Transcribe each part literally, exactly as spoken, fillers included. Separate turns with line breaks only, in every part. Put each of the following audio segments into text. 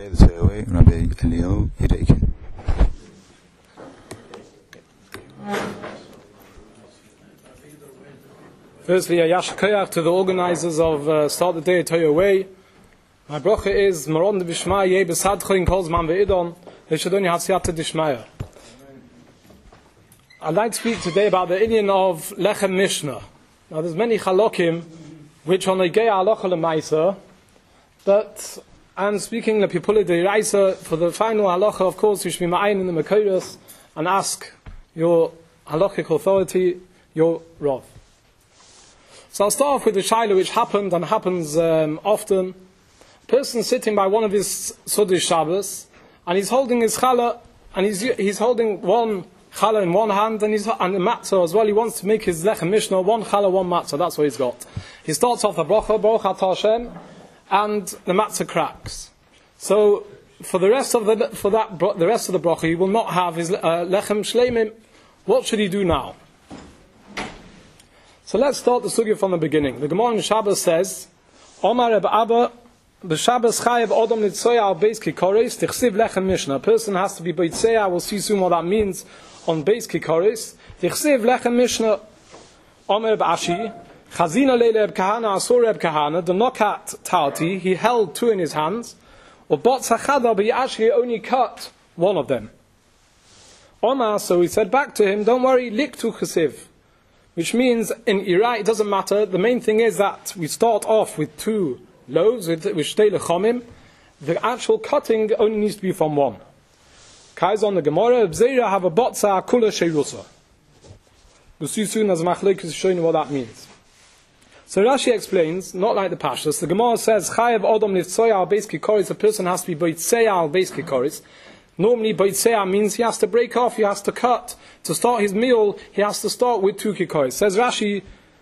Today the Toyaway, Rabbi Eliyahu Yedeikin.
Firstly, a Yasher Koyach to the organizers of uh, Start the Day Toyaway. My bracha is Maron de Bishmai Yeh Besadcho in Kolzman Ve'idon V'Shadoni Hatziyata Dishmaya. I'd like to speak today about the Indian of Lechem Mishnah. Now there's many Chalokim which on the Gei Halacha L'Maisa, but I'm speaking the Pipuli de Raisa for the final Halacha. Of course you should be ma'ayin in the Mekoros and ask your halachic authority, your Rav. So I'll start off with the Shaila which happened and happens um, often. A person sitting by one of his Sudei Shabbos and he's holding his challah and he's he's holding one challah in one hand and he's and the matzah as well. He wants to make his lechem mishnah one challah, one matzah. That's what he's got. He starts off the bracha, Baruch Atah Hashem, and the matzah cracks. So for the rest of the for that the rest of the bracha, he will not have his uh, lechem shleimim. What should he do now? So let's start the sugya from the beginning. The Gemara in Shabbos says, Omar Reb Abba, the Shabbos chayev odom nitzoya al beis kikoris tichsiv lechem mishnah. A person has to be beitzeya. We'll see soon what that means on beis kikoris. Tichsiv lechem mishnah. Omar Reb Ashi, chazina leile Reb Kahana asur Reb Kahana. The nokat talti, he held two in his hands. Or botz hachada, but he actually only cut one of them. Omar, so he said back to him, don't worry, liktu chesiv. Which means in Iraq it doesn't matter. The main thing is that we start off with two loaves with shtei lechomim. The actual cutting only needs to be from one. Kaiz on the Gemara, Bzeira have a botza kula sheirusa. We'll see soon as Machlekes is showing you what that means. So Rashi explains, not like the Pashtus. The Gemara says chayev odom nitzoya al beis kikoris. A person has to be boitzeya al beis kikoris. Normally, boitzeya means he has to break off, he has to cut. To start his meal, he has to start with two kikoris. Says Rashi,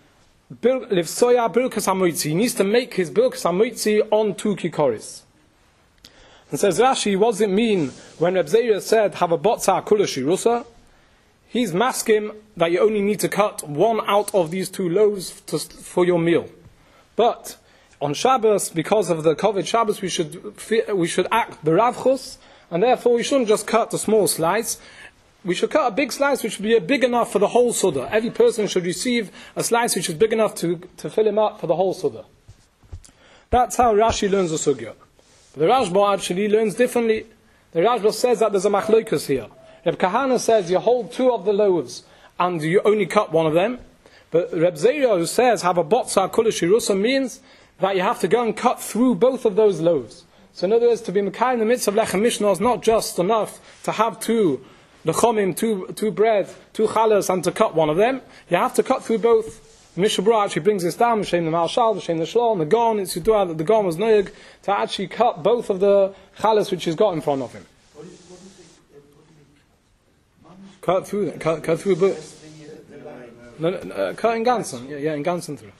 livsoya bilkas hamoitzi. He needs to make his bilkas hamoitzi on two kikoris. And says Rashi, what does it mean when Reb Zeira said, have a botza kula shirusa? He's masking that you only need to cut one out of these two loaves to, for your meal. But on Shabbos, because of the COVID Shabbos, we should we should act beravchus, and therefore we shouldn't just cut a small slice. We should cut a big slice which should be big enough for the whole Suda. Every person should receive a slice which is big enough to, to fill him up for the whole Suda. That's how Rashi learns the Sugya. But the Rashba actually learns differently. The Rashba says that there's a machlokes here. Reb Kahana says you hold two of the loaves and you only cut one of them. But Reb Zeira, who says have a botza kula shirusa, means that you have to go and cut through both of those loaves. So in other words, to be Mekai in the midst of Lechem Mishnah is not just enough to have two lechomim, two, two bread, two chalas, and to cut one of them. You have to cut through both. Mishabra actually brings this down, Shem the Malshal, Shem the Shlom, the Gon, it's Yudua that the Gon was Noyag, to actually cut both of the chalas which he's got in front of him.
What is, what is it, what is
Cut through them, cut, cut through both. No, no, uh, cut in Gansen, yeah, yeah, in Gansen through.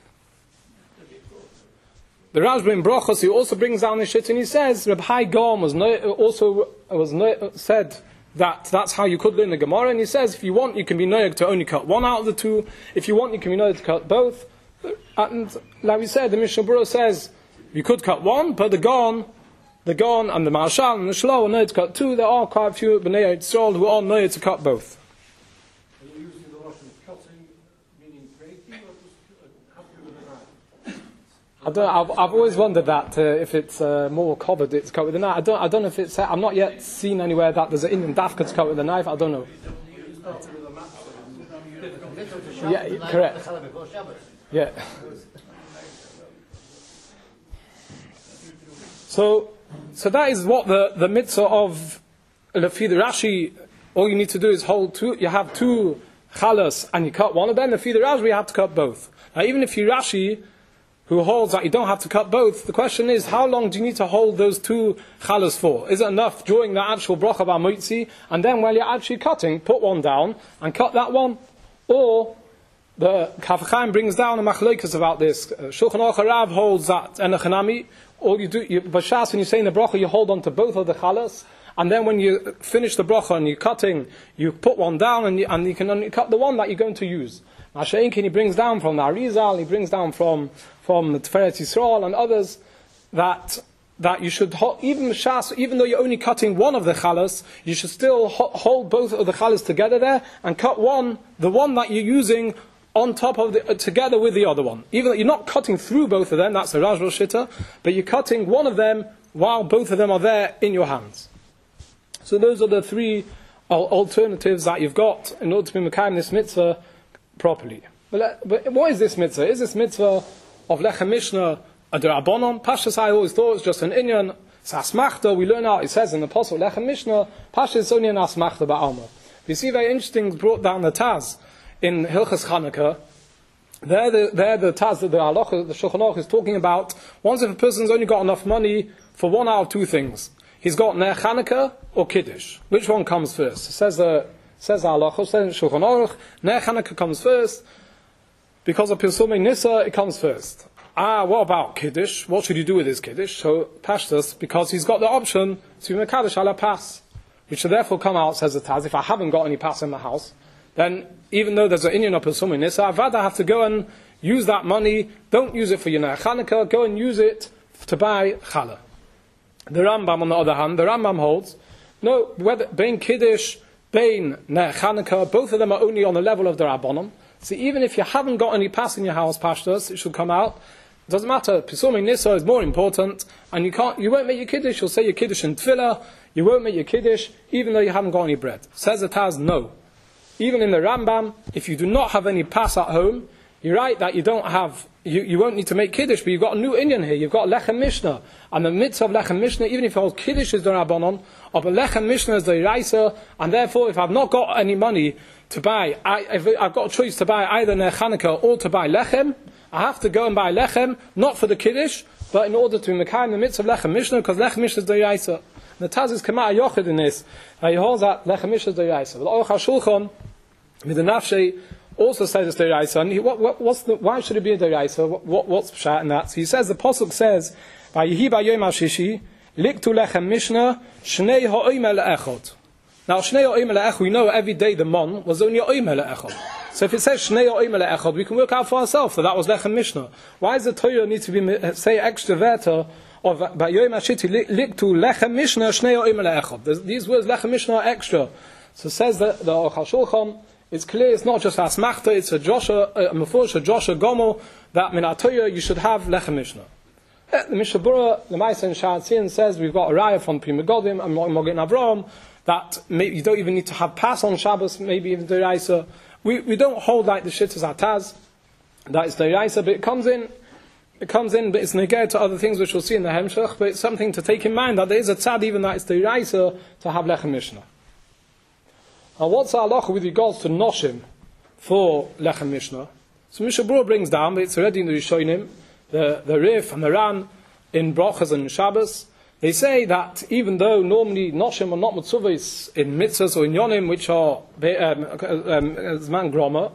The Rashba in Brachos, he also brings down this shit and he says, Reb Hai Gom was no, also was no, said that that's how you could learn the Gemara, and he says if you want you can be noyag to only cut one out of the two, if you want you can be noyag to cut both. And like we said, the Mishnah Berurah says you could cut one, but the Gon, the Gon and the Marshal and the Shlo are noyag to cut two. There are quite a few Bnei Yisrael who are noyag to cut both. I don't. I've, I've always wondered that uh, if it's uh, more covered, it's cut with a knife. I don't. I don't know if it's. I'm not yet seen anywhere that there's an Indian dafka to cut with a knife. I don't know. Yeah, correct. Yeah. So, so that is what the the mitzvah of Lefi the Rashi. All you need to do is hold two. You have two chalas and you cut one of them. Lefi the Rashi, you have to cut both. Now, even if you Rashi, who holds that you don't have to cut both, the question is, how long do you need to hold those two chalas for? Is it enough during the actual bracha b'amoitzi, and then while you're actually cutting, put one down and cut that one? Or the Kaf Chaim brings down a machlokes about this. Uh, Shulchan Aruch Rav holds that enochanami. All you do, you, b'shas, when you say in the bracha, you hold on to both of the chalas, and then when you finish the bracha and you're cutting, you put one down and you, and you can only cut the one that you're going to use. Masha'inkin, he brings down from the Arizal, he brings down from from the Tiferet Yisrael and others that that you should hold, even Shas, even though you're only cutting one of the chalas, you should still ho- hold both of the chalas together there and cut one, the one that you're using on top of the, uh, together with the other one. Even though you're not cutting through both of them, that's the Rajval Shitta, but you're cutting one of them while both of them are there in your hands. So those are the three al- alternatives that you've got in order to be Mekayim this mitzvah properly. But, but what is this mitzvah? Is this mitzvah of Lechem Mishnah a D'Rabbanon? Pashas, I always thought it was just an inyan. It's Asmachta. We learn out, it says in the Apostle Lechem Mishnah, Pashas is only an Asmachta Ba'alma. We see very interesting, brought down the Taz in Hilchas Chanukah. There the, there the Taz, the Halacha, the Shulchan Aruch is talking about, once if a person's only got enough money for one out of two things, he's got Ner Chanukah or Kiddush. Which one comes first? It says the says the Halacha, says Shulchan Aruch, Ner Chanukah comes first. Because of Pirsumei Nisa, it comes first. Ah, what about Kiddush? What should you do with his Kiddush? So, Pashtus, because he's got the option to make Kaddish ala Pas, which should therefore come out, says the Taz, if I haven't got any Pas in my house, then even though there's an Inyan of Pirsumei Nisa, I'd rather have to go and use that money, don't use it for your Ner Chanukah, go and use it to buy Challah. The Rambam, on the other hand, the Rambam holds, no, whether Bein Kiddush, Bein Ner Chanukah, both of them are only on the level of the Rabbanon. So even if you haven't got any Pas in your house, Pashtus, it should come out. It doesn't matter. Pisumei Nisa is more important, and you can't, you won't make your Kiddush. You'll say your Kiddush in Tefillah. You won't make your Kiddush, even though you haven't got any bread. Says the Taz, no. Even in the Rambam, if you do not have any Pas at home, you're right that you don't have, you, you won't need to make Kiddush, but you've got a new Inyan here. You've got Lechem Mishnah, and the mitzvah of Lechem Mishnah, even if you hold Kiddush is the Rabbanon, or the Lechem Mishnah is the Iraisa, and therefore if I've not got any money to buy, I, if I've got a choice to buy either Ner Chanukah or to buy Lechem, I have to go and buy Lechem, not for the Kiddush, but in order to Mekayim the mitzvah of Lechem Mishnah, because Lechem Mishnah is the Iraisa. The Taz is Kama Yochid in this, uh, he holds that Lechem Mishnah is the Iraisa. But Aruch HaShulchan, with the Nafshei, also says it's the Iraisa. And he, what, what, what's the, why should it be a Deraisa? What, what, what's Pshat in that? So he says, the Pasuk says, Vayihi b'yom hashishi, liktu lechem mishnah, shnei ha'omer le'echot. Now, shnei ha'omer le'echot, we know every day the mon was only ha'omer le'echot. So if it says shnei ha'omer le'echot, we can work out for ourselves that that was lechem mishnah. Why does the Torah need to be, say, extra verter of b'yom hashiti, liktu lechem mishnah, shnei ha'omer le'echot? These words, lechem mishnah, are extra. So says the, the Aruch HaShulchan, it's clear, it's not just Asmachta, it's a Joshua, a Mefush, a Joshua Gomo, that min HaTorah you should have Lechem Mishnah. The Mishnah Berurah, the Maisa and Sha'atzian says, we've got a raya from Pri Megadim and Mogen Avraham, that maybe you don't even need to have Pas on Shabbos, maybe even Deraisa. We we don't hold like the Shittas Ataz, that is Deraisa, but it comes in, it comes in, but it's negated to other things which we'll see in the Hemshech, but it's something to take in mind, that there is a tzad even that it's Deraisa to have Lechem Mishnah. Now, what's the halacha with regards to noshim for Lechem Mishnah? So Mishnah Berurah brings down, but it's already in the Rishonim, the, the Rif and the Ran, in Brachas and Shabbos. They say that even though normally noshim are not mitzvahs in mitzvahs or in yonim, which are zman groma,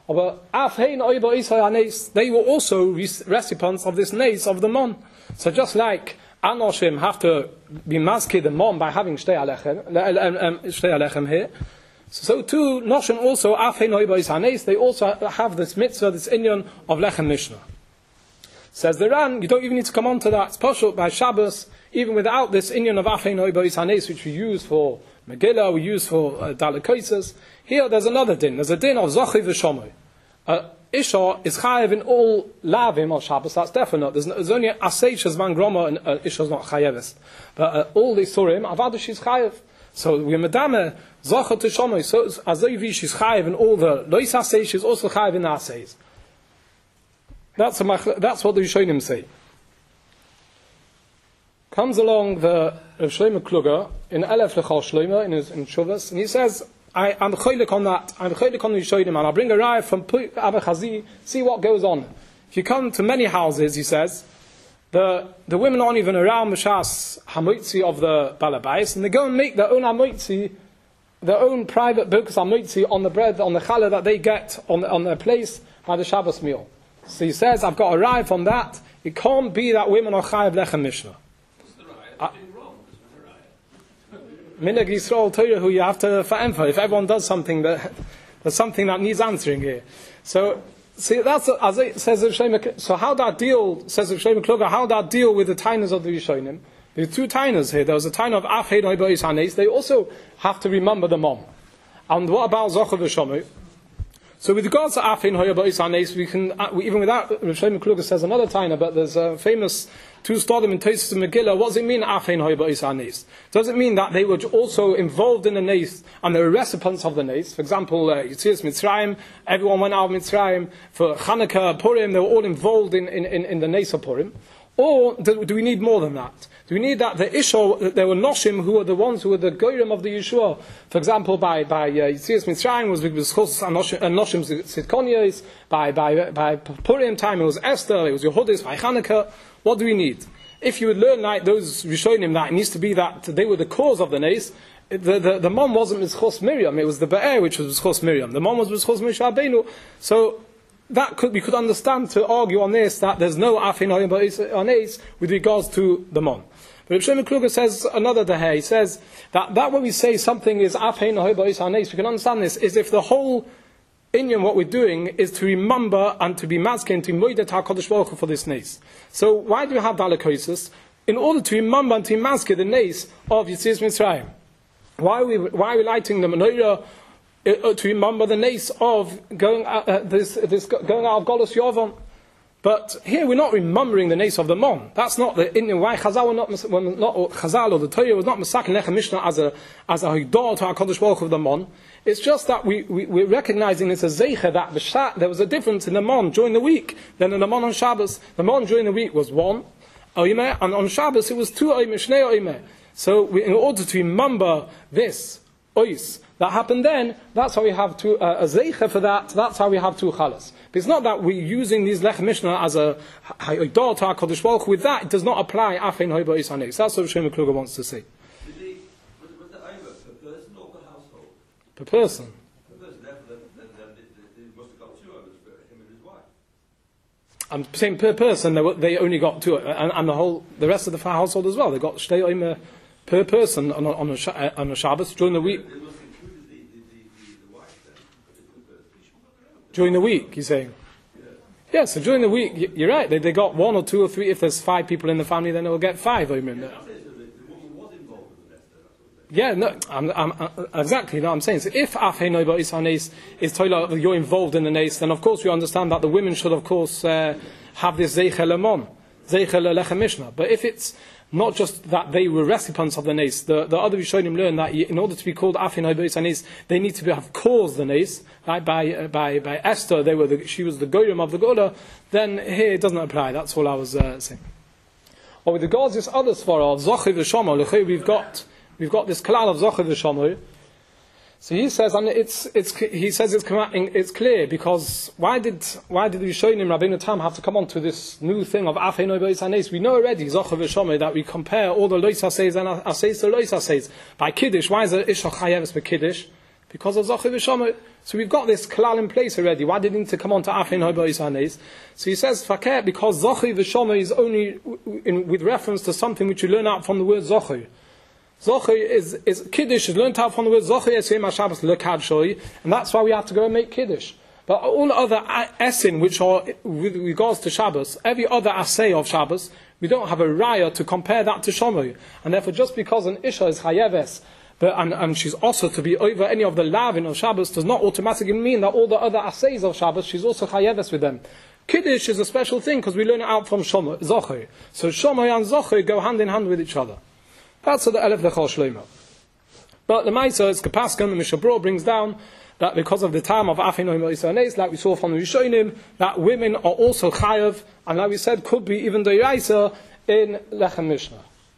but they were also recipients of this nace of the mon. So just like anoshim have to be masked the mon by having shtei alechem here, so too, Noshim also, they also have this mitzvah, this inyan of Lechem Mishnah. Says the Ran, you don't even need to come on to that. It's pashut by Shabbos, even without this inyan of Afei Noi Ba'is Hanes, which we use for Megillah, we use for uh, Dalekaises. Here, there's another din. There's a din of Zochi v'Shomoi. Uh, Isha is chayev in all lavim on Shabbos, that's definite. There's, there's only Aseish Zman Groma, and uh, Isha is not chayevis. But uh, all the Surim, Avadish is chayev. So we medame Zocha to Shomoi, so as though she's chayiv in all the lois asay, she's also chayiv in asays. That's a, that's what the Rishonim say. Comes along the Rav Shlomo Kluger in Elef Lechal Shlomo in his in Shuvas, and he says, I, I'm cholik on that. I'm cholik on the Rishonim, and I'll bring a raya from Abba Chazi. See what goes on. If you come to many houses, he says, The the women aren't even around Mashas Hamoitzi of the Balabais, and they go and make their own Hamoitzi, their own private Birkas Hamoitzi on the bread, on the challah that they get on, on their place by the Shabbos meal. So he says, I've got a raya from that. It can't be that women are chayav Lechem Mishnah.
What's the raya? Anything wrong with the
Minhag Yisrael Torah, who you have to fa'emfa. If everyone does something, that there's something that needs answering here. So, see, that's as it says Rav Shlomo. So how that deal, says Rav Shlomo Kluger, how that deal with the tainas of the Rishonim? There are two tainas here. There was a taina of Afhein Hoy Ba'is Hanes. They also have to remember the mom. And what about Zocher v'Shomer? So with regards to Afhein Hoy Ba'is Hanes, we can, uh, we, even without, Rav Shlomo Kluger says another taina, but there's a famous two stodim in Tosfos and Megillah. What does it mean, Afhein Hoy Ba'is Hanes? Does it mean that they were also involved in the nes and they were recipients of the nes? For example, uh, Yetzias Mitzrayim, everyone went out of Mitzrayim. For Chanukah, Purim, they were all involved in, in, in, in the nes of Purim. Or do, do we need more than that? Do we need that the Ishol, there were Noshim who were the ones who were the Goyim of the Yeshua? For example, by by Yetzias Mitzrayim was was Noshim Sidkonias. By by by Purim time it was Esther. It was Yehudis. By Chanukah, what do we need? If you would learn like those Rishonim that it needs to be that they were the cause of the nes. The, the, the mom wasn't Mizchos Miriam. It was the Be'er which was Mizchos Miriam. The mom was Mizchos Moshe Rabbeinu. So that could we could understand to argue on this that there's no Afhein Hoy Ba'is Hanes with regards to the mom. But Rav Shlomo Kluger says another daher. He says that, that when we say something is Afhein Hoy Ba'is Hanes, we can understand this is if the whole Inyan, what we're doing is to remember and to be masking to moidet HaKadosh Baruch Hu for this nes. So why do we have dalakosis? In order to remember and to mask the nes of Yetzias Mitzrayim. Why are we why are we lighting the menorah? Uh, to remember the nes of going out, uh, this, this going out of Golus Yovan. But here we're not remembering the nes of the Mon. That's not the Indian. Why Chazal were not, when not Chazal or the Torah was not Masakin Lechem Mishnah as a as a Hidor to HaKadosh Baruch Hu of the Mon. It's just that we, we we're recognizing it's a zeicha that b'shat, there was a difference in the Mon during the week than in the Mon on Shabbos. The Mon during the week was one oimeh, and on Shabbos it was two oimeh, shnei oimeh. So we, in order to remember this ois that happened then, that's how we have two, uh, a zeicha for that, that's how we have two chalas. But it's not that we're using these Lechem Mishnah as a Ha'idor to HaKadosh Baruch Hu. With that, it does not apply Afhein Hoy Ba'is Hanes. That's what Shlomo Kluger wants to say.
Was the Eimer per person or per household?
Per person.
Per person, then, then, then, then they must have got two Eimers for him and his wife.
I'm saying per person, they, were, they only got two, and, and the whole, the rest of the household as well. They got Shtei Eimer per person on a, on a, on a Shabbos during the week. During the week, you're saying? Yeah, yeah so during the week, you're right, they, they got one or two or three. If there's five people in the family, then they'll get five. I mean, yeah, no, I'm, I'm, I'm, exactly, no, I'm saying. So if Afhein Hoy Ba'is Hanes is toila, you're involved in the nes, then of course we understand that the women should, of course, uh, have this Zeichel Lemon, Zeichel Lechem Mishnah. But if it's not just that they were recipients of the nes, the, the other Rishonim learn that in order to be called Afhein Hoy Ba'is Hanes, they need to be, have caused the nes. Right, by uh, by by Esther, they were the, she was the goyim of the Gola. Then here it doesn't apply. That's all I was uh, saying. Or with regards to this other svara of Zocher v'Shomer, we've got we've got this klal of Zocher v'Shomer. So he says, and it's it's he says it's it's clear because why did why did the Rishonim Rabbeinu Tam have to come on to this new thing of Afhein Hoy Ba'is Hanes? We know already Zocher v'Shomer that we compare all the lois haseis and haseis to lois haseis by kiddush. Why is it isha chayeves by kiddush? Because of Zocher v'Shomer. So we've got this klal in place already. Why did he need to come on to Afhein Hoy Ba'is Hanes? So he says fakir because Zocher v'Shomer is only in, with reference to something which you learn out from the word Zocher. Zocher is, is Kiddush is learned out from the word Zocher Yesem HaShabbos Lekadshoi, and that's why we have to go and make Kiddush. But all other esin which are with regards to Shabbos, every other assay of Shabbos, we don't have a raya to compare that to Shomer. And therefore just because an Isha is Chayeves, but, and, and she's also to be over any of the lavin of Shabbos, does not automatically mean that all the other assays of Shabbos, she's also Chayeves with them. Kiddush is a special thing because we learn it out from Shomer, Zocher. So Shomer and Zocher go hand in hand with each other. That's the Elef Lechol Shlomo. But the Maisa is Kapaskan, the Mishabro brings down that because of the time of Afhein Hoy Ba'is Hanes, like we saw from the Rishonim, that women are also Chayav, and like we said, could be even the Yaisa in Lechem Mishnah.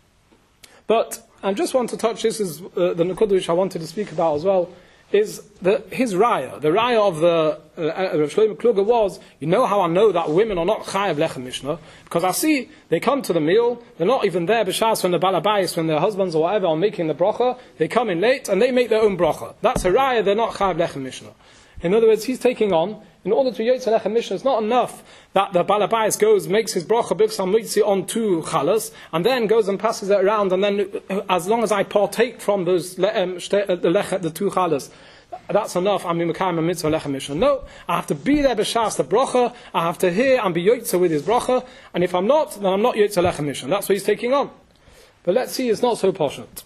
But I just want to touch, this is uh, the Nekudah which I wanted to speak about as well, is the, his raya. The raya of the uh, Rav Shlomo Kluger was, you know how I know that women are not chayav lechem mishnah? Because I see, they come to the meal, they're not even there b'shas when the balabayis, when their husbands or whatever are making the bracha, they come in late and they make their own bracha. That's a raya, they're not chayav lechem mishnah. In other words, he's taking on, in order to yotze lechem mishnah, it's not enough that the balabayis goes, makes his bracha b'ksam mitzi on two chalas, and then goes and passes it around, and then as long as I partake from those um, the, the two chalas, that's enough. I'm mekayem a mitzvah lechem mishnah. No, I have to be there b'shas the bracha. I have to hear and be yotze with his bracha. And if I'm not, then I'm not yotze lechem mishnah. That's what he's taking on. But let's see, it's not so poshut.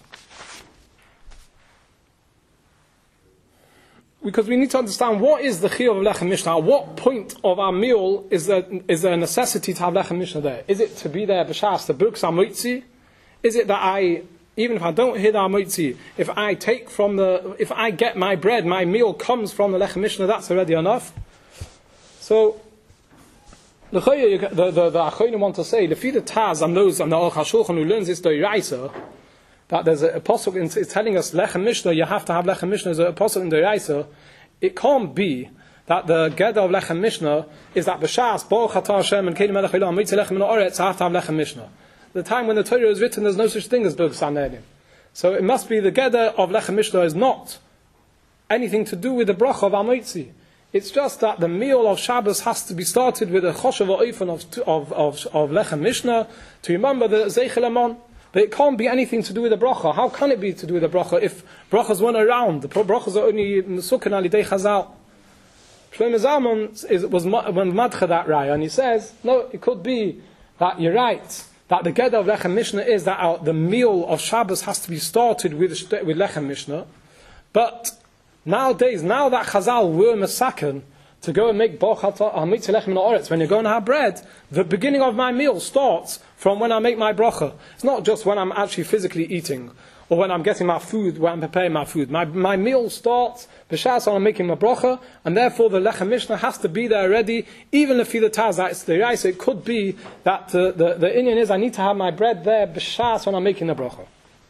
Because we need to understand what is the chiyuv of lechem mishnah. At what point of our meal is there, is there a necessity to have lechem mishnah there? Is it to be there b'shas the books amotzi? Is it that I, even if I don't hear the amotzi, if I take from the, if I get my bread, my meal comes from the lechem mishnah, that's already enough? So, the the the, the Achronim want to say, the Fida Taz and those and the Aruch HaShulchan who learns this Doiraisa, that there's a apostle is telling us lechem mishnah, you have to have lechem mishnah as an apostle in Doiraisa. It can't be that the Geda of lechem mishnah is that b'shas Baruch Atah Hashem and Kedim Melech Olam Mitzvah lechem min haaretz, I have to have lechem mishnah. The time when the Torah is written, there's no such thing as Birk Sanedim. So it must be the Geda of lechem mishnah is not anything to do with the bracha of Amotzi. It's just that the meal of Shabbos has to be started with a choshev ha'ofen of of of, of lechem mishnah to remember the zeichel amon. But it can't be anything to do with the bracha. How can it be to do with the bracha if brachas weren't around? The brachas are only mesukkan al yidei chazal. Shlomo Zalman is was when madcha that raya, and he says, no, it could be that you're right, that the geda of lechem mishnah is that our, the meal of Shabbos has to be started with with lechem mishnah. But nowadays, now that chazal were mesaken to go and make Baruch Atah Hamitzvah lechem min haaretz, when you're going to have bread, the beginning of my meal starts from when I make my bracha. It's not just when I'm actually physically eating, or when I'm getting my food, when I'm preparing my food. My my meal starts b'shas when I'm making my bracha, and therefore the lechem mishnah has to be there ready, even if the taz, it's the rice. It could be that uh, the the inyan is I need to have my bread there b'shas when I'm making the bracha.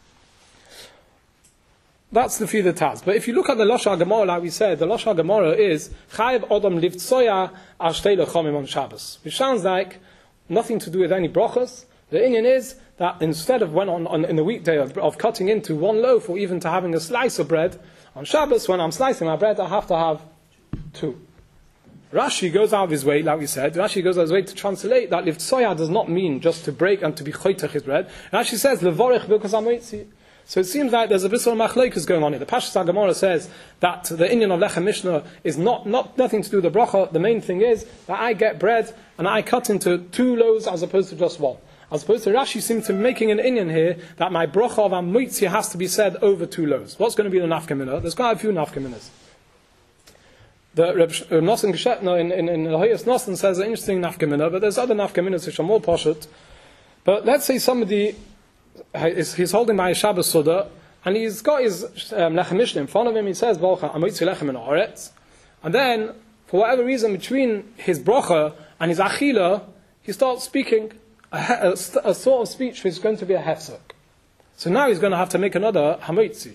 That's the Fida Taz. But if you look at the Lashon HaGemara, like we said, the Lashon HaGemara is Chayev Odom Livtsoya Al Shtei Lechomim on Shabbos, which sounds like nothing to do with any brachas. The inyan is that instead of when on, on in the weekday of, of cutting into one loaf or even to having a slice of bread, on Shabbos when I'm slicing my bread I have to have two. Rashi goes out of his way, like we said, Rashi goes out of his way to translate that Livtsoya does not mean just to break and to be choytech his bread. Rashi says Levorech Birkas Hamotzi. So it seems like there's a bit of machlokes going on here. The Pashas HaGemara says that the inyan of lechem mishnah is not, not nothing to do with the bracha. The main thing is that I get bread and I cut into two loaves as opposed to just one. As opposed to Rashi seems to be making an inyan here that my bracha of Amotzi has to be said over two loaves. What's going to be the nafkamina? There's quite a few nafkaminas. The Reb Nosson Geshetner in in, in the Hayas Nosson says an interesting nafkamina, but there's other nafkaminas which are more poshut. But let's say somebody he's holding by a Shabbos Suda, and he's got his um, lechem mishnah in front of him. He says, Amotzi lechem min haaretz. And then, for whatever reason, between his bracha and his achila, he starts speaking a, a, a sort of speech which is going to be a hefsek. So now he's going to have to make another Hamotzi.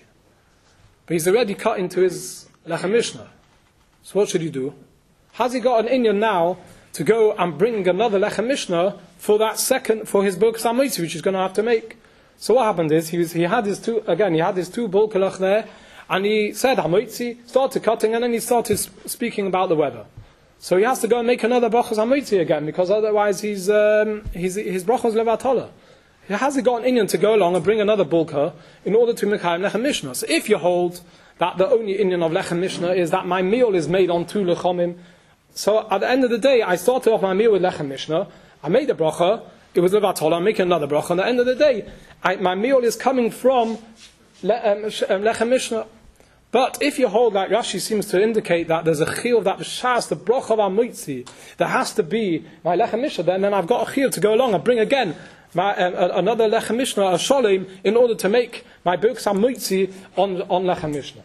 But he's already cut into his lechem mishnah. So what should he do? Has he got an inyan now to go and bring another lechem mishnah for that second, for his Birkas Hamotzi, which he's going to have to make? So what happened is, he was, he had his two, again, he had his two bulkalach there, and he said Hamotzi, started cutting, and then he started speaking about the weather. So he has to go and make another brachas Hamotzi again, because otherwise he's, um, he's, his brachas levatola. He hasn't got an inyan to go along and bring another bulka in order to mekayim lechem mishnah. So if you hold that the only inyan of lechem mishnah is that my meal is made on two lechomim, so at the end of the day, I started off my meal with lechem mishnah, I made a bracha, it was levatola, I'm making another bracha, and at the end of the day, I, my meal is coming from le, um, lechem mishnah. But if you hold like Rashi seems to indicate that there's a chiyuv that b'shas the bracha of Amotzi, there has to be my lechem mishnah, then, then I've got a chiyuv to go along and bring again my, uh, another lechem mishnah, a sholem, in order to make my Birkas Hamotzi on on lechem mishnah.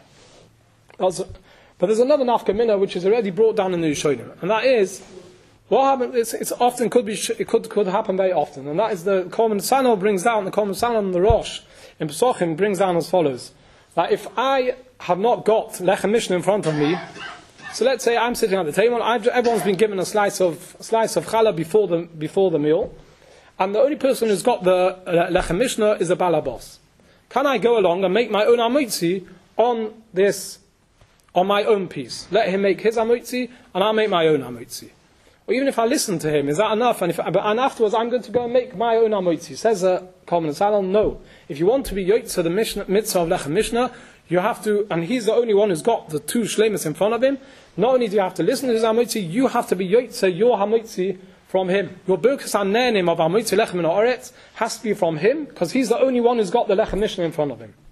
Also, but there's another nafkamina which is already brought down in the Yishonim, and that is what happened. It's, it's often could be it could could happen very often, and that is the Korban Sanel brings down the Korban Sanel on the Rosh in Pesachim brings down as follows: that if I have not got lechem mishnah in front of me, so let's say I'm sitting at the table, I've, everyone's been given a slice of a slice of challah before the before the meal, and the only person who's got the uh, lechem mishnah is the balabos. Can I go along and make my own amotzi on this, on my own piece? Let him make his amotzi, and I'll make my own amotzi. Or even if I listen to him, is that enough? And, if, and afterwards I'm going to go and make my own amotzi. Says a Korban Sanel, no. If you want to be yotze the mishnah, mitzvah of lechem mishnah, you have to, and he's the only one who's got the two shlemus in front of him, not only do you have to listen to his hamotzi, you have to be yotze your hamotzi from him. Your Birkus Hanenim of Hamoitzi Lechem Min Haaretz has to be from him, because he's the only one who's got the Lechem Mishnah in front of him.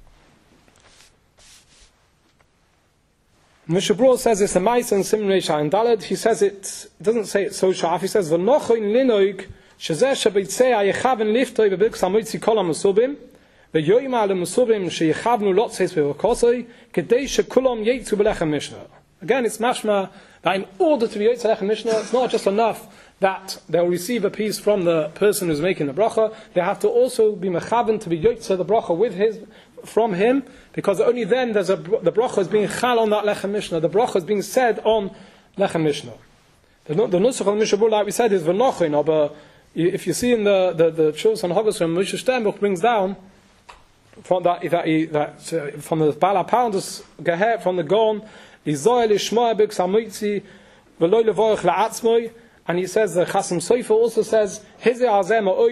Mishabur says it's a Maisa and Simon Reisha and Daled. He says it, it doesn't say it so sharp. He says, V'nochoin linoig, shezeh shebitzei yechaven liftoi bebirkus hamoitzi kol hamusubim, v'yoyim ale musubim sheyechavnu lotzes v'vokosoi, kedei shekulam yetzu b'lechem Mishnah. Again, it's mashma that in order to be yetzu b'lechem Mishnah, it's not just enough that they'll receive a piece from the person who's making the bracha. They have to also be mechaven to be yotze the bracha with his, from him, because only then there's a, the bracha is being chal on that lechem mishnah. The bracha is being said on lechem mishnah. The, the nusach of the Mishabur, like we said, is v'nochin. But if you see in the the the Chus on Hagos from Moshe Sternbuch brings down from that that, he, that uh, from the Bala Poundus Geher from the Gon, Izoel Ishmael Bik Samitzi v'loy levorach la'atzmoi. And he says, the Chasam Sofer also says, if you're not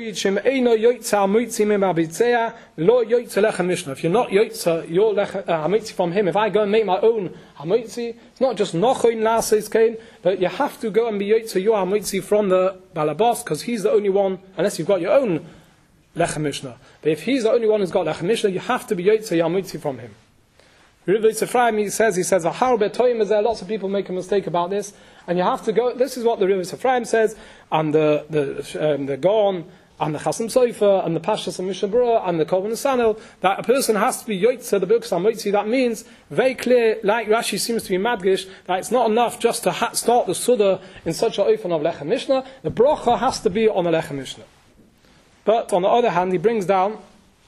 yotza your hamitzi from him, if I go and make my own hamitzi, it's not just nochoin lases kain, but you have to go and be yotza your hamitzi from the balabas, because he's the only one, unless you've got your own lechem mishnah. But if he's the only one who's got lechem mishnah, you have to be yotza your hamitzi from him. Rivitz Ephraim, he says, he says, lots of people make a mistake about this, and you have to go, this is what the Rivitz Ephraim says, and the, the, um, the Gon, and the Chasam Sofer, and the Pashas and Mishabura, and the Korban Sanel, that a person has to be Yotze, the Birkus HaMoitzi. That means, very clear, like Rashi seems to be Madgish, that it's not enough just to ha- start the Suda in such an ofen of Lechem Mishnah. The Bracha has to be on the Lechem Mishnah. But on the other hand, he brings down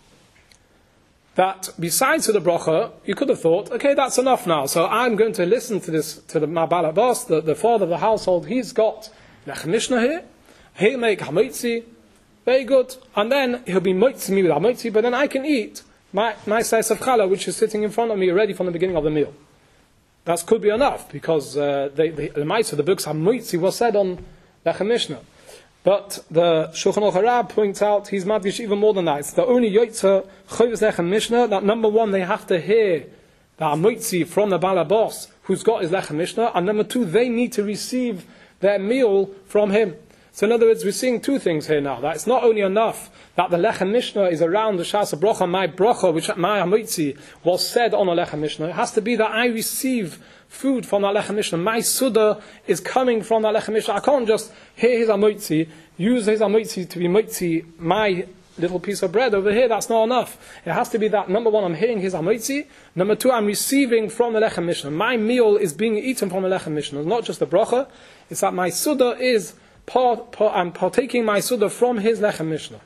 that besides to the bracha, you could have thought, okay, that's enough now. So I'm going to listen to this, to the Mabala Bas, the, the father of the household. He's got Lechem Mishnah here. He'll make Hamitzi. Very good. And then he'll be Moitzi me with Hamitzi, but then I can eat my, my slice of challah, which is sitting in front of me already from the beginning of the meal. That could be enough, because uh, they, the Maisa, the books Hamitzi was said on Lechem Mishnah. But the Shulchan Aruch Harab points out, he's madgish even more than that. It's the only Yotze Chovos Lechem Mishnah, that number one, they have to hear the Hamitzi from the Balabos, who's got his Lechem Mishnah, and number two, they need to receive their meal from him. So in other words, we're seeing two things here now. That it's not only enough that the Lechem Mishnah is around the Shas Bracha, my Bracha, which my Hamitzi was said on a Lechem Mishnah. It has to be that I receive food from that Lechem Mishnah. My Suda is coming from that Lechem Mishnah. I can't just hear his Hamitzi, use his Hamitzi to be Mitzi, my little piece of bread over here. That's not enough. It has to be that, number one, I'm hearing his Hamitzi. Number two, I'm receiving from the Lechem Mishnah. My meal is being eaten from the Lechem Mishnah. It's not just the Bracha. It's that my Suda is Part, part, I'm partaking my Suda from his Lechem Mishnah.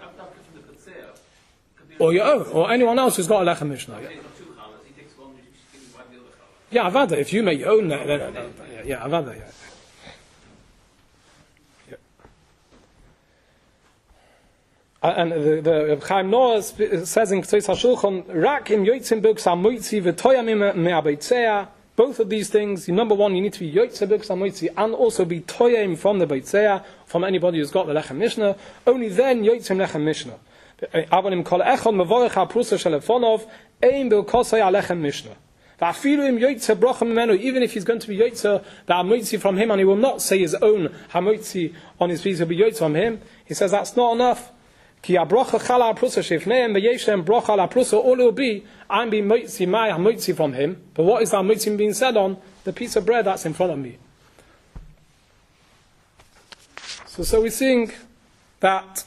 Or your own, or anyone else who's got a Lechem Mishnah. Yeah, yeah, Avada, if you make your own, then, then, then, yeah, yeah, Avada, yeah. yeah. And the, the Chaim Noah says in Ktseis HaShulchan, Rak im yoitzim birkus hamoitzi v'toyamim me'abeitzea. Both of these things, number one, you need to be Yotze Birkus HaMoitzi and also be Toyim from the Beitzea, from anybody who's got the Lechem Mishnah. Only then Yotzim Lechem Mishnah. Avanim kol echad mevorech ha'prusa shelefonov ein bilkosei ha'lechem Mishnah. Va'afilu im Yotze brocha mimenu, even if he's going to be Yotze the HaMoitzi from him, and he will not say his own HaMoitzi on his feet, he'll be Yotze from him. He says that's not enough. Ki ha'brocha chala ha'prusa shefneim v'yeshem brocha ha'prusa, all it will be, I'm being moitzi, my moitzi from him. But what is that moitzi being said on? The piece of bread that's in front of me. So, so we're seeing that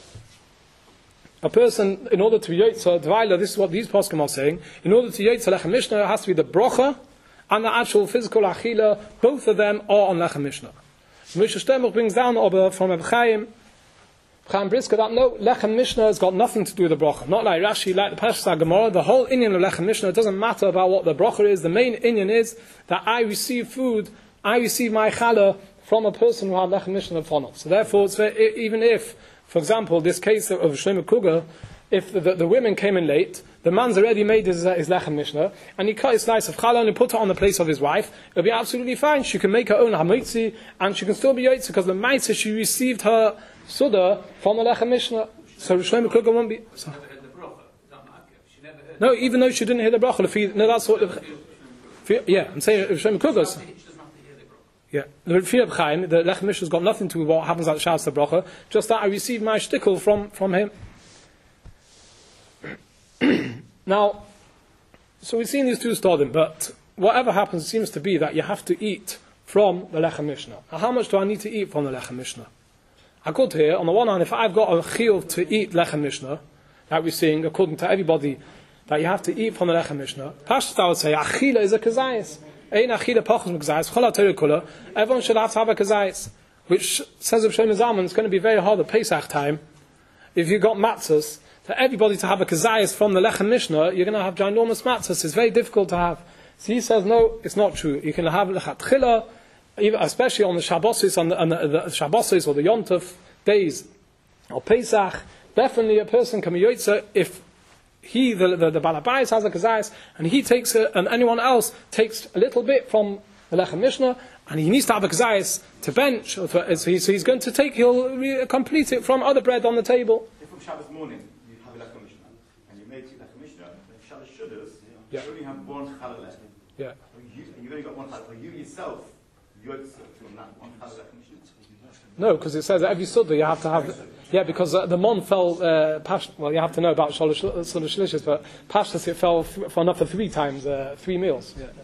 a person, in order to be yotza, dvaila, this is what these poskim are saying, in order to yotza lechem mishnah, it has to be the brocha and the actual physical achila. Both of them are on lechem mishnah. Moshe Sternbuch brings down over from Reb Chaim, Chaim Brisker, that no, Lechem Mishnah has got nothing to do with the bracha. Not like Rashi, like the Pashas HaGemara. The whole inyan of Lechem Mishnah, it doesn't matter about what the bracha is. The main inyan is that I receive food, I receive my challah from a person who had Lechem Mishnah upon it. So therefore, it's very, even if, for example, this case of Shlomo Kluger, if the, the, the women came in late, the man's already made his, uh, his Lechem Mishnah, and he cut his slice of challah and he put it on the place of his wife, it'll be absolutely fine. She can make her own hamitzi, and she can still be yotze, because the ma'aseh, she received her Suda from the Lechem Mishnah. So Shlomo Kluger won't be. So. No, even though she didn't hear the bracha, no, that's what. Yeah, I'm saying Shlomo Kluger. Yeah, the Reb Chaim, the Lechem Mishnah has got nothing to do with what happens at Shabbos Bracha. Just that I received my shtickle from from him. Now, so we've seen these two stodim, but whatever happens, it seems to be that you have to eat from the Lechem Mishnah. Now, how much do I need to eat from the Lechem Mishnah? I could here, on the one hand, if I've got a chiyuv to eat Lechem Mishnah, that we're seeing, according to everybody, that you have to eat from the Lechem Mishnah, Pashtus I would say, Achila is a kazayis. Ein Achila pachos m'kazayis, chol ha'torah kula, everyone should have to have a kazayis. Which says of Shlomo Zalman, it's going to be very hard at Pesach time, if you've got matzahs, for everybody to have a kazayis from the Lechem Mishnah, you're going to have ginormous matzahs. It's very difficult to have. So he says, no, it's not true. You can have lechat chila, even especially on the Shabbosis, on the, on the, the Shabbosis or the Yom Tov days, or Pesach. Definitely, a person can be yotzer if he, the the, the Balabais, has a kazayis, and he takes it, and anyone else takes a little bit from the Lechem Mishnah, and he needs to have a kazayis to bench. Or to, so, he's, so he's going to take, he'll re- complete it from other bread on the table.
If from Shabbos morning you have a Lechem Mishnah, and you make it Lechem Mishnah, then Shabbos Shudders,
Yeah.
you only have one challah left.
Yeah.
You, and you've only got one challah. So you yourself, you're from that one challah Lechem Mishnah.
No, because it says that every Suda you have to have. Yeah, because uh, the Mon fell. Uh, pash, well, you have to know about Shalosh Shlishis, but Pashtas it fell th- for enough for three times, uh, three meals. Yeah.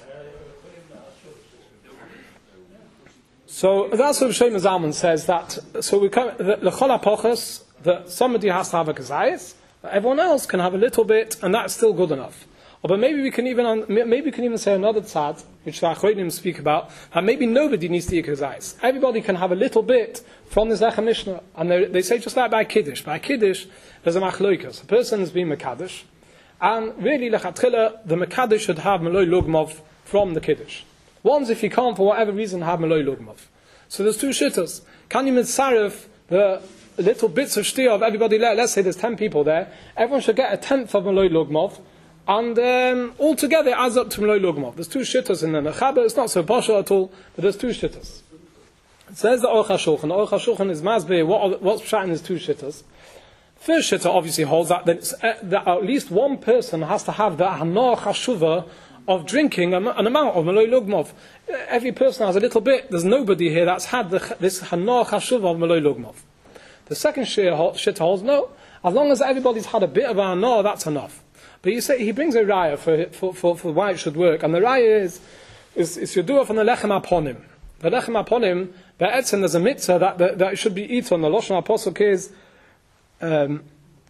So that's what Shlomo Zalman says, that. So we come the L'chol HaPochos, that somebody has to have a kazayis, everyone else can have a little bit, and that's still good enough. Or, but maybe we can even maybe we can even say another tzad, which the Achronim speak about, that maybe nobody needs to eat kazayis. Everybody can have a little bit from this Lechem Mishnah, and they, they say just like by Kiddush. By Kiddush, there's a machloikas. A person has been Mekadosh, and really lechatchila, the Mekadosh should have Meloi Lugmov from the Kiddush. One's if you can't, for whatever reason, have Meloi Lugmov. So there's two shittas. Can you mitzaref the little bits of shtia of everybody there? Let's say there's ten people there. Everyone should get a tenth of Meloi Lugmov. And um, altogether it adds up to Meloi Lugmov. There's two shittas in the Nechaba. It's not so partial at all, but there's two shittas. It says the Aruch HaShulchan. The Aruch HaShulchan is masbeh. What, what's pshat in his two shittas? First shitta obviously holds that, that, it's, uh, that at least one person has to have the Hanah Chashuva of drinking an amount of Meloi Lugmov. Every person has a little bit. There's nobody here that's had the, this Hanah Chashuva of Meloi Lugmov. The second shitta holds, no, as long as everybody's had a bit of Hanah, that's enough. But you say he brings a raya for, for, for, for why it should work, and the raya is is, is you do it from the lechem aponim. The lechem aponim, be'etzem there's a mitzvah that, that that it should be eaten. The lashon apostle is um,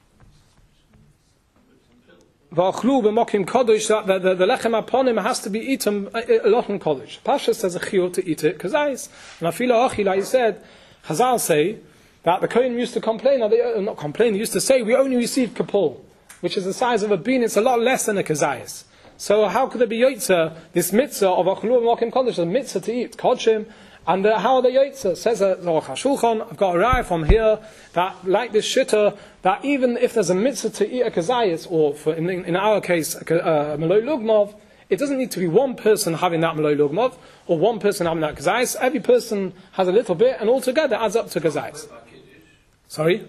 v'achlu b'mokim kodesh, that the, the, the lechem aponim has to be eaten lashon kodesh. Pasha says a chiyuv to eat it because ice. And afila achila, he said, Chazal say that the Kohen used to complain, or they uh, not complain, they used to say we only receive kapul, which is the size of a bean. It's a lot less than a kazayis. So how could there be yotzer, this mitzvah of achlu v'mokim kodesh, a mitzvah to eat kodshim, and uh, how are they yotzer? Says the Aruch HaShulchan, I've got a raya from here that, like this shitta, that even if there's a mitzvah to eat a kazayis, or for, in, in our case, a, a Meloi Lugmov, it doesn't need to be one person having that Meloi Lugmov, or one person having that kazayis. Every person has a little bit, and altogether adds up to kazayis. Sorry?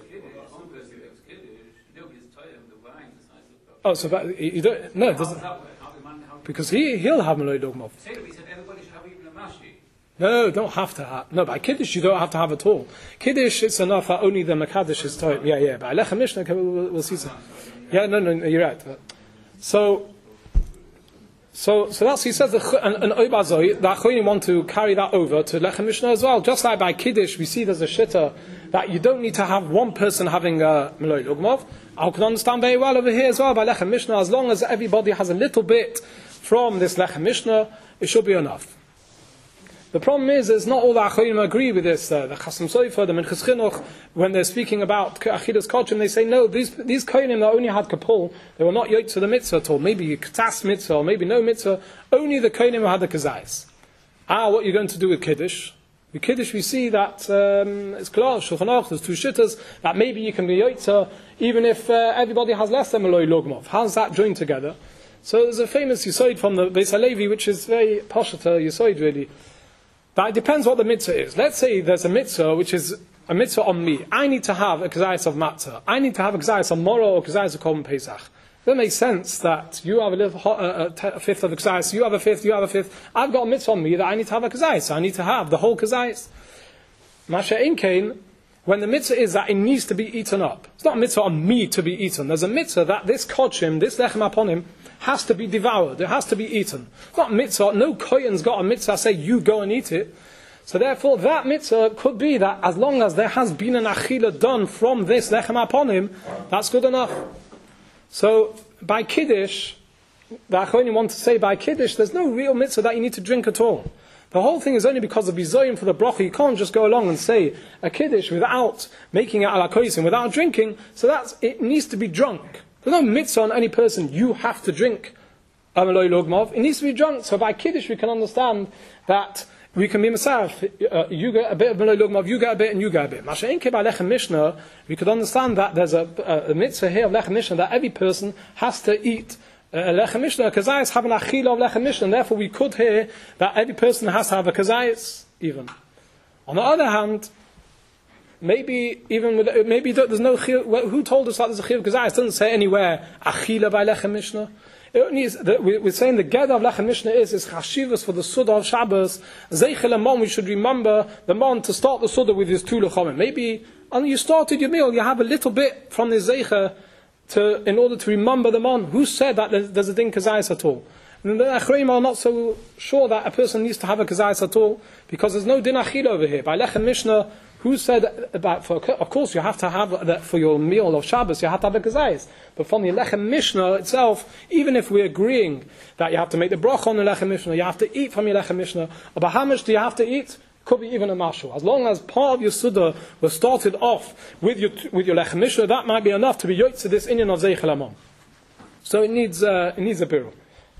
Oh, so that, you don't, no, it doesn't, because he, he'll have Meloi Lugmov. No, don't have to have. No, by Kiddush you don't have to have at all. Kiddush, it's enough that only the Mekadosh is told. Yeah, yeah, by Lechem Mishnah, we'll, we'll see some. Yeah, no, no, no, you're right. So, so, so that's, he says, the, and, and Oibazoi, the Achonim want to carry that over to Lechem Mishnah as well. Just like by Kiddush, we see there's a shitta that you don't need to have one person having a Meloi Lugmov. I can understand very well over here as well by Lechem Mishnah, as long as everybody has a little bit from this Lechem Mishnah, it should be enough. The problem is, is not all the Achonim agree with this. Uh, the Chasam Sofer, the Minchas Chinuch, when they're speaking about Achilas Kodshim, they say, no, these these Kohanim that only had Kapul, they were not yoked to the mitzvah at all. Maybe Ktas mitzvah, or maybe no mitzvah. Only the Kohanim who had the Kazais. Ah, what are you going to do with Kiddush? With Kiddush we see that um, it's klar, Shulchan Aruch, there's two shittas, that maybe you can be yoked even if uh, everybody has less than Meloi Lugmov. How's that joined together? So there's a famous Yisoid from the Beis HaLevi, which is very poshata Yisoid really. But it depends what the mitzvah is. Let's say there's a mitzvah which is a mitzvah on me. I need to have a kazayas of matzah. I need to have a kazayas of moro or kazayas of korban pesach. That makes sense that you have a, little, a, a, a fifth of the kazayis, you have a fifth, you have a fifth. I've got a mitzvah on me that I need to have a kazayis, so I need to have the whole kazayis. Masha Inkain, when the mitzvah is that it needs to be eaten up. It's not a mitzvah on me to be eaten. There's a mitzvah that this kodshim, this lechem upon him, has to be devoured. It has to be eaten. It's not mitzvah. No kohen's got a mitzvah say you go and eat it. So therefore, that mitzvah could be that as long as there has been an achila done from this lechem upon him, that's good enough. So by kiddush, the achronim want to say by kiddush, there's no real mitzvah that you need to drink at all. The whole thing is only because of bizoyim for the bracha. You can't just go along and say a kiddush without making it ala koisim, without drinking. So that's, it needs to be drunk. There's no mitzvah on any person, you have to drink amaloi logmov. It needs to be drunk. So by kiddush we can understand that we can be masarif. Uh, you get a bit of amaloi logmov, you get a bit, and you get a bit. Masha'inke by lechem mishnah, we could understand that there's a, a, a mitzvah here of lechem mishnah that every person has to eat a lechem mishnah. Kazayis have an achila of lechem mishnah, and therefore we could hear that every person has to have a kazayis even. On the other hand, maybe even with, maybe there's no chil, who told us that there's a chil of kazayis? It doesn't say anywhere achila by lechem mishnah. It only is, the, we, we're saying the gather of lechem mishnah is is chashivas for the suda of Shabbos. Zeichel amon, we should remember the man to start the suda with his two lechomim. Maybe and you started your meal, you have a little bit from the zeicha to, in order to remember the man. Who said that there's, there's a din kazayis at all? And the achreim are not so sure that a person needs to have a kazayis at all, because there's no din achila over here. By lechem mishnah, who said about, for, of course you have to have that for your meal of Shabbos, you have to have a kazayis. But from the lechem mishnah itself, even if we're agreeing that you have to make the bracha on the lechem mishnah, you have to eat from your lechem mishnah, about how much do you have to eat? Could be even a mashal. As long as part of your suda was started off with your with your lechem mishnah, that might be enough to be yotze this inyan of zeichel amon. So it needs uh, it needs a birul.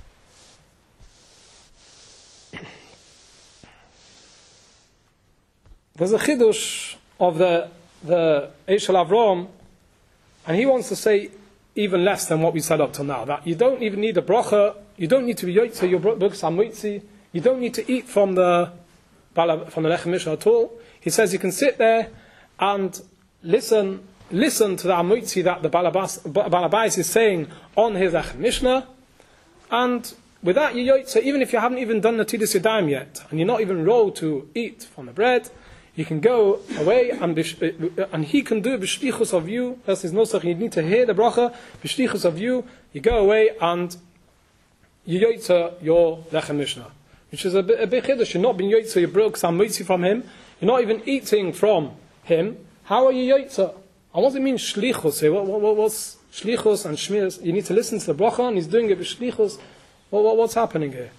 There's a chidush of the the Eshel Avram, and he wants to say even less than what we said up till now. That you don't even need a bracha, you don't need to be yotze your books amoitzi, you don't need to eat from the from the lechem mishnah at all. He says you can sit there and listen listen to the amoitzi that the balabais is saying on his lechem mishnah, and with that you yotze, even if you haven't even done the Natilas Yadayim yet, and you're not even rolled to eat from the bread, you can go away and and he can do b'shlichus of you. That's his nosach. You need to hear the bracha b'shlichus of you. You go away and you yotze your lechem mishnah, which is a, a big chiddush. You're not being yotze, you broke some mitzi from him. You're not even eating from him. How are you yotze? And what does it mean shlichus? What, what, what, what's shlichus and shmiras? You need to listen to the bracha, and he's doing it b'shlichus. What, what, what's happening here?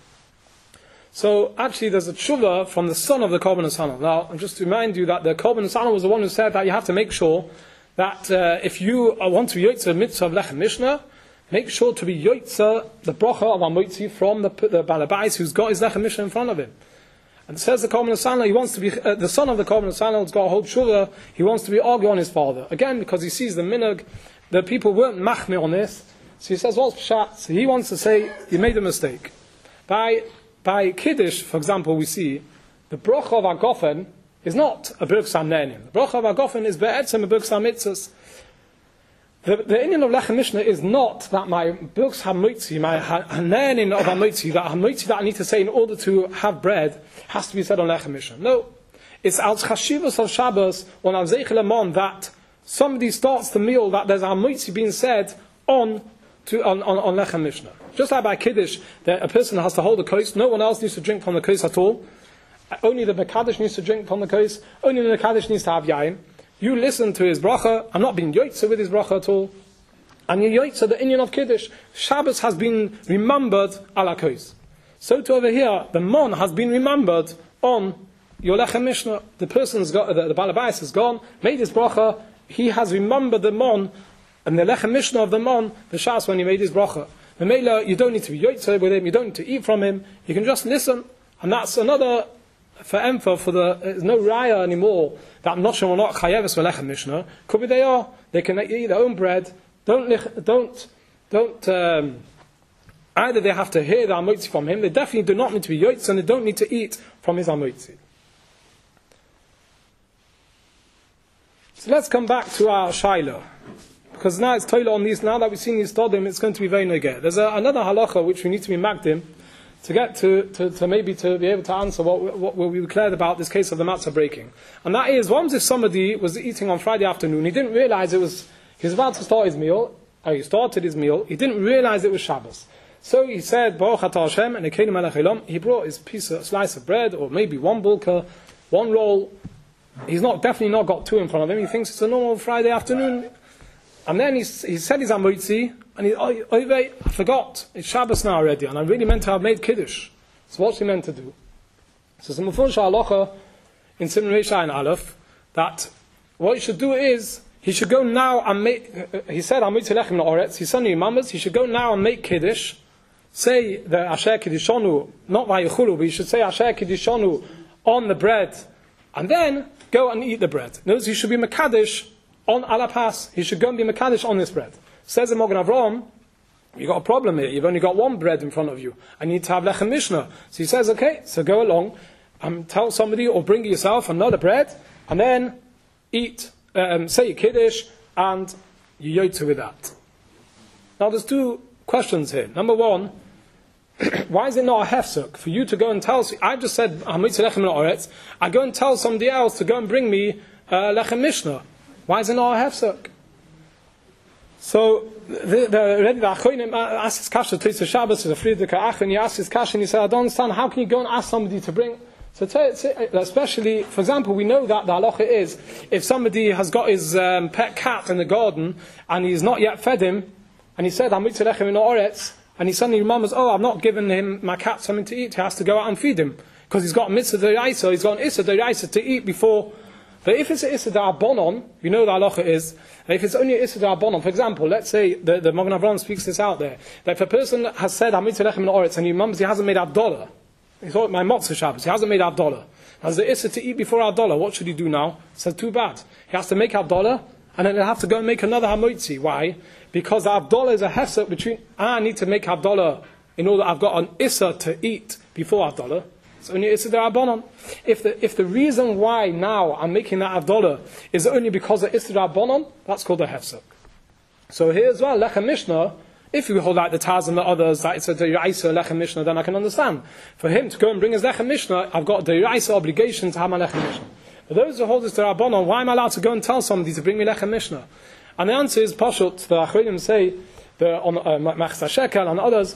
So actually, there's a tshuva from the son of the Korban Nesanel. Now, just to remind you that the Korban Nesanel was the one who said that you have to make sure that uh, if you want to be yotze mitzvah of lechem mishnah, make sure to be yotze the bracha of amoitzi from the, the balabais who's got his lechem mishnah in front of him. And it says the Korban Nesanel, he wants to be uh, the son of the Korban Nesanel has got a whole tshuva. He wants to be argue on his father again because he sees the minhag. The people weren't machmir on this, so he says, "What's pshat?" So he wants to say he made a mistake by. By Kiddush, for example, we see the bracha of Agofen is not a Birk Sam Ne'enim. The bracha of Agofen is Be'etzem a Birk Sam Mitzvahs. The, the inyan of Lechem Mishnah is not that my Birk Sam Mitzi, my Hane'enim of Hamitzi, that Hamitzi that I need to say in order to have bread, has to be said on Lechem Mishnah. No. It's Als Chashivas of Shabbos, on Al Zeichel Amon, that somebody starts the meal, that there's Hamitzi being said on, to, on, on, on Lechem Mishnah. Just like by Kiddush, that a person has to hold the kos, no one else needs to drink from the kos at all. Only the Mekadosh needs to drink from the kos. Only the Mekadosh needs to have yain. You listen to his bracha. I'm not being yotze with his bracha at all. And you yotze the inyan of Kiddush. Shabbos has been remembered ala kos. So to over here, the mon has been remembered on your lechem mishnah. The person's got, the, the balabais has gone, made his bracha. He has remembered the mon, and the lechem mishnah of the mon, the shas when he made his bracha. The Mela, you don't need to be yotze with him, you don't need to eat from him, you can just listen. And that's another, for emphor, for the, there's no raya anymore, that Noshim or not chayeves v'lechem mishnah. Could be they are, they can eat their own bread, don't, don't, don't, um, either they have to hear the amotzi from him, they definitely do not need to be yotze, and they don't need to eat from his amotzi. So let's come back to our shaila. because now it's toilet on these, now that we've seen these stodim, it's going to be very negeh. There's a, another halacha which we need to be magdim to get to, to, to maybe to be able to answer what, what, what we declared about this case of the matzah breaking. And that is, what if somebody was eating on Friday afternoon, he didn't realize it was, he was about to start his meal, or he started his meal, he didn't realize it was Shabbos. So he said, Baruch atah Hashem, and he brought his piece of slice of bread, or maybe one bulka, one roll. He's not definitely not got two in front of him. He thinks it's a normal Friday afternoon. And then he, he said his amritzi, and he, oh, oh, wait, I forgot. It's Shabbos now already, and I really meant to have made Kiddush. So what's he meant to do? So some Mufurish halacha in Simon Reisha and Aleph, that what he should do is, he should go now and make, uh, he said, amritzi lechem la'oretz, his son Imamas, he should go now and make Kiddush, say the Asher Kiddishonu, not Vayichulu, but you should say Asher Kiddishonu on the bread, and then go and eat the bread. Notice he should be Mekadesh on Alapas. He should go and be Mekadesh on this bread. Says the Mogen Avram, you've got a problem here. You've only got one bread in front of you. I need to have Lechem Mishnah. So he says, okay, so go along and tell somebody or bring yourself another bread, and then eat, um, say your Kiddush, and you yotze with that. Now there's two questions here. Number one, why is it not a hefsek for you to go and tell? I've just said Hamitz Lechem La'oretz. I go and tell somebody else to go and bring me uh, Lechem Mishnah. Why is it not a hefsek? So the the the Achonim asked his kasha to the Shabbos to the Friedrich Achon. He asked his kasha and he said, I don't understand. How can you go and ask somebody to bring? So to, especially, for example, we know that the halacha is if somebody has got his um, pet cat in the garden and he's not yet fed him, and he said Hamitz Lechem La'oretz. And he suddenly remembers, oh, I've not given him, my cat, something to eat. He has to go out and feed him. Because he's got a mitzvah d'oraisa, he's got an issa d'oraisa to eat before. But if it's an issa d'arbonon, you know the halacha is, if it's only an issa d'arbonon, for example, let's say, the, the Mogen Avram speaks this out there, that if a person has said, Hamitz Lechem La'oretz, and he remembers he hasn't made Havdalah, he thought, my Motzah Shabbos, he hasn't made Havdalah. Has the issa to eat before Havdalah, what should he do now? He says, too bad. He has to make Havdalah, and then he'll have to go and make another Hamotzi. Why? Because the Havdalah is a hefsek between, I need to make Havdalah in order I've got an Issa to eat before Havdalah. It's only Issa d'Rabbanon. If the if the reason why now I'm making that Havdalah is only because of Issa d'Rabbanon, that's called a hefsek. So here as well, Lechem Mishnah, if you hold like the Taz and the others, that it's a Deiraisa Lechem Mishnah, then I can understand. For him to go and bring his Lechem Mishnah, I've got a Deiraisa obligation to have my Lechem Mishnah. For those who hold this d'Rabbanon, why am I allowed to go and tell somebody to bring me Lechem Mishnah? And the answer is, Pashut, the Achonim say, the, on Machzah Shekel and others,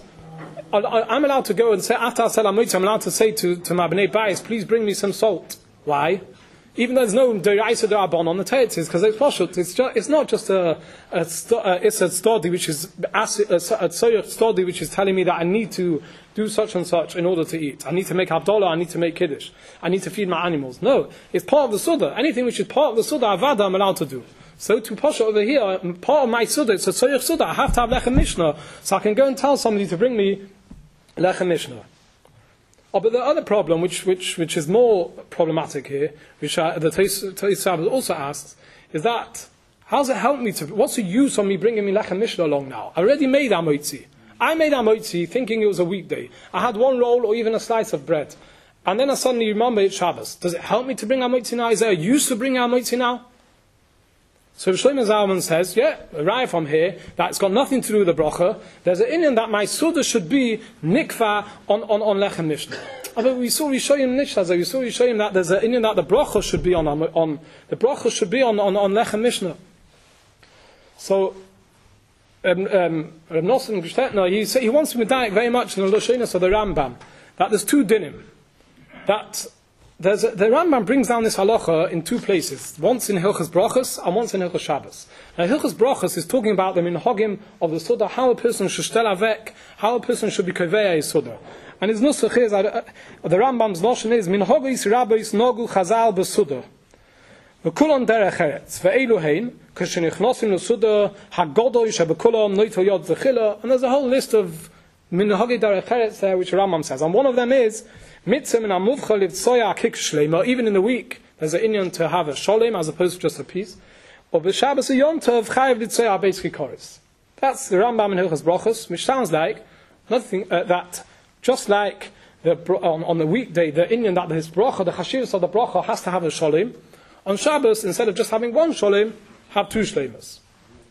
I'm allowed to go and say, Ata Sel Amitz, I'm allowed to say to, to my Bnei Bayis, please bring me some salt. Why? Even though there's no Deiraisa D'Rabbanon on the Tetzis, because it's Pashut, it's, just, it's not just a, a, a it's a study which is, a, a study which is telling me that I need to do such and such in order to eat. I need to make Havdalah, I need to make Kiddush, I need to feed my animals. No, it's part of the Suda. Anything which is part of the Suda, Avada, I'm allowed to do. So to Pasha over here, part of my Suda, it's a Tzoyach Suda, I have to have Lechem Mishnah, so I can go and tell somebody to bring me Lechem Mishnah. Oh, but the other problem, which which which is more problematic here, which uh, the Teis also asks, is that, how does it help me to, what's the use of me bringing me Lechem Mishnah along now? I already made Amotzi. I made Amotzi thinking it was a weekday. I had one roll or even a slice of bread. And then I suddenly remember it's Shabbos. Does it help me to bring Amotzi now? Is there a use to bring Amotzi now? So Shlomo Zalman says, yeah, right from here, that's got nothing to do with the bracha. There's an inyan that my suda should be nikva on, on, on Lechem Mishnah. But we saw Rishoyim Nishaz, we saw Rishoyim that there's an inyan that the bracha should be on, on the bracha should be on, on, on Lechem Mishnah. So, um, um, Reb Nosson Geshtetner, he, say, he wants to medayek very much in the Lashonos of the Rambam, that there's two dinim. That There's a, the Rambam brings down this halacha in two places. Once in Hilchos Brachos and once in Hilchos Shabbos. Now Hilchos Brachos is talking about the minhagim of the Suda, how a person should stel avek, how a person should be koveya his Suda. And his nusach is, uh, the Rambam's notion is, minhagis rabbis nagu chazal b'Suda. V'kulon derech eretz, ve'elu hein, k'shenichnosim l'Suda, hagodoy shebekulon noito yod v'chila, and there's a whole list of minhagi derech eretz there, which the Rambam says. And one of them is, mitzim and amuvcha liv tsoya kik shleima, even in the week, there's an inyan to have a sholem as opposed to just a piece. Or b'Shabbos a yom tov chayiv l'tsoya basically chorus. That's the Rambam in Hilchos Brachos, which sounds like nothing uh, that just like the, on, on the weekday, the inyan that his bracha, the chashivus of the bracha has to have a sholem. On Shabbos, instead of just having one sholem, have two shlemas.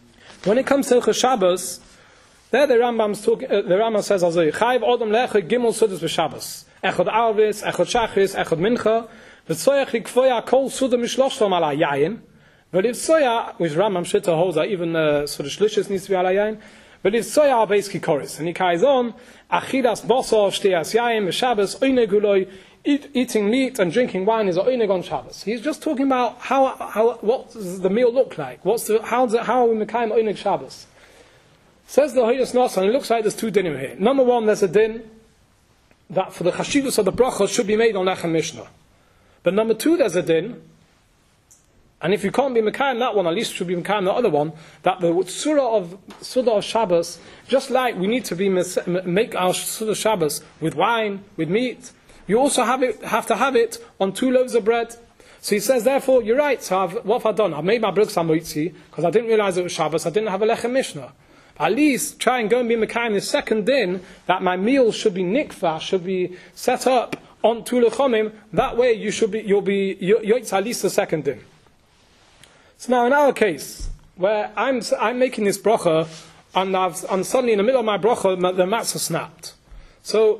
When it comes to Hilchos Shabbos, there the Rambam's talk, uh, the Rambam says, "Azay Chayiv Odom Lecha Gimel Sudas b'Shabbos, Echad Arvis, Echad Shachris, Echad Mincha, V'Tzoyach Likvoya Kol Suda Mishloshtom Ala Yayin, V'Livtzoya," which Rambam Shitta holds that even uh, Suda Shlishis needs to be Ala Yayin, V'Livtzoya Al Beis Kikoris, and he carries on, Achilas Bosor Shteyas Yayin B'Shabbos Oineg Uloi. Eat, eating meat and drinking wine is a oineg on Shabbos. He's just talking about how, how what does the meal look like? What's the how does it, how are we mekayim oineg Shabbos? Says the Hoyos Nos, and it looks like there's two dinim here. Number one, there's a din that for the chashivus of the bracha should be made on Lechem Mishnah. But number two, there's a din, and if you can't be mekayim that one, at least you should be mekayim the other one. That the surah of surah of Shabbos, just like we need to be make our surah of Shabbos with wine, with meat. You also have it have to have it on two loaves of bread. So he says, therefore, you're right. So I've, what have I done? I've made my brooks hamoitzi because I didn't realize it was Shabbos. I didn't have a lechem mishnah. At least try and go and be mekayim the second din that my meal should be nikva, should be set up on two lechomim. That way you should be you'll be yoitz at least the second din. So now in our case, where I'm I'm making this bracha and I've and suddenly in the middle of my bracha the matzah snapped. So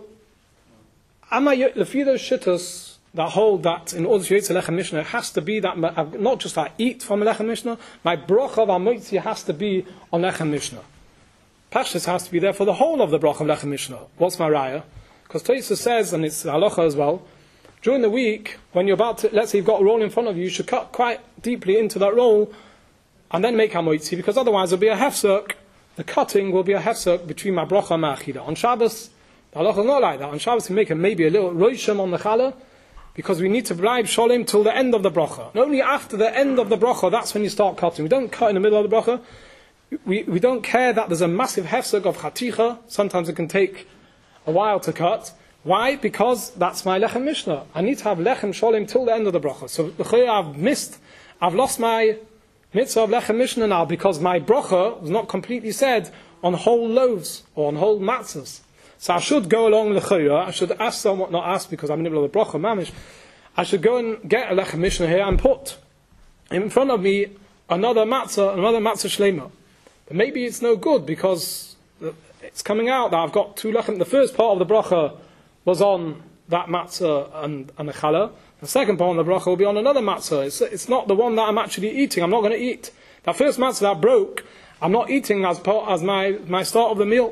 Am I the few those shittas that hold that in order to eat a lechem mishnah, it has to be that not just I eat from a lechem mishnah, my bracha of amoitzi has to be on lechem mishnah. Pashtus has to be there for the whole of the bracha of lechem mishnah. What's my raya? Because Tosfos says, and it's halacha as well, during the week when you're about to, let's say you've got a roll in front of you, you should cut quite deeply into that roll and then make amoitzi, because otherwise there'll be a hefsek. The cutting will be a hefsek between my bracha and my achida. On Shabbos, the halacha is not like that. On Shabbos, we make a, maybe a little roishim on the challah, because we need to bribe sholem till the end of the bracha. And only after the end of the bracha, that's when you start cutting. We don't cut in the middle of the bracha. We, we don't care that there's a massive hefsek of chaticha. Sometimes it can take a while to cut. Why? Because that's my lechem mishnah. I need to have lechem sholem till the end of the bracha. So I've missed, I've lost my mitzvah of lechem mishnah now, because my bracha was not completely said on whole loaves or on whole matzahs. So I should go along l'chayah. I should ask someone, not ask because I'm in the middle of the bracha, mamish. I should go and get a lechem mishnah here and put in front of me another matzah, another matzah shlema. But maybe it's no good because it's coming out that I've got two lechem. The first part of the bracha was on that matzah and, and the challah. The second part of the bracha will be on another matzah. It's, it's not the one that I'm actually eating. I'm not going to eat. That first matzah that broke, I'm not eating as part as my, my start of the meal.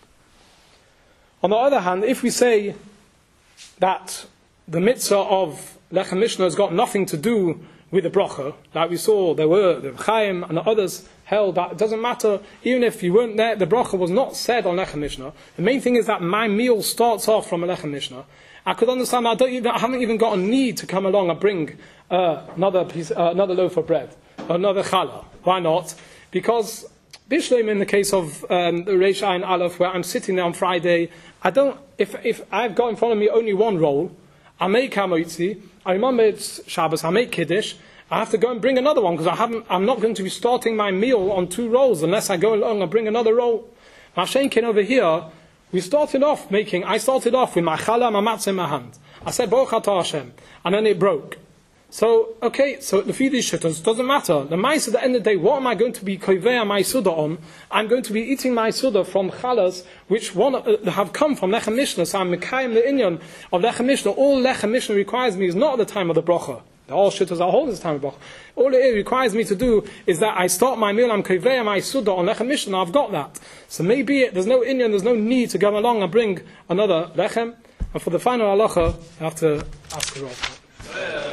On the other hand, if we say that the mitzvah of lechem mishnah has got nothing to do with the bracha, like we saw, there were the Chaim and the others held that it doesn't matter, even if you weren't there, the bracha was not said on lechem mishnah. The main thing is that my meal starts off from a lechem mishnah. I could understand that I, don't even, I haven't even got a need to come along and bring uh, another piece, uh, another loaf of bread, another challah. Why not? Because Bishleim, in the case of um, the Reish Ayin Aleph, where I'm sitting there on Friday, I don't. If if I've got in front of me only one roll, I make hamoitzi. I remember it's Shabbos. I make kiddush. I have to go and bring another one because I haven't. I'm not going to be starting my meal on two rolls unless I go along and bring another roll. Mashenkin over here, we started off making. I started off with my challah, my matzah in my hand. I said Baruch Atah Hashem, and then it broke. So, okay, so the feed these shittahs doesn't matter. The mice at the end of the day, what am I going to be koivea my suda on? I'm going to be eating my suda from chalas, which one, uh, have come from lechem mishnah. So I'm mekayim the inyan of lechem mishnah. All lechem mishnah requires me is not at the time of the bracha. The all shittahs are holding this time of bracha. All it requires me to do is that I start my meal, I'm koivea my suda on lechem mishnah. I've got that. So maybe it, there's no inyan, there's no need to go along and bring another lechem. And for the final halacha, I have to ask the Rav.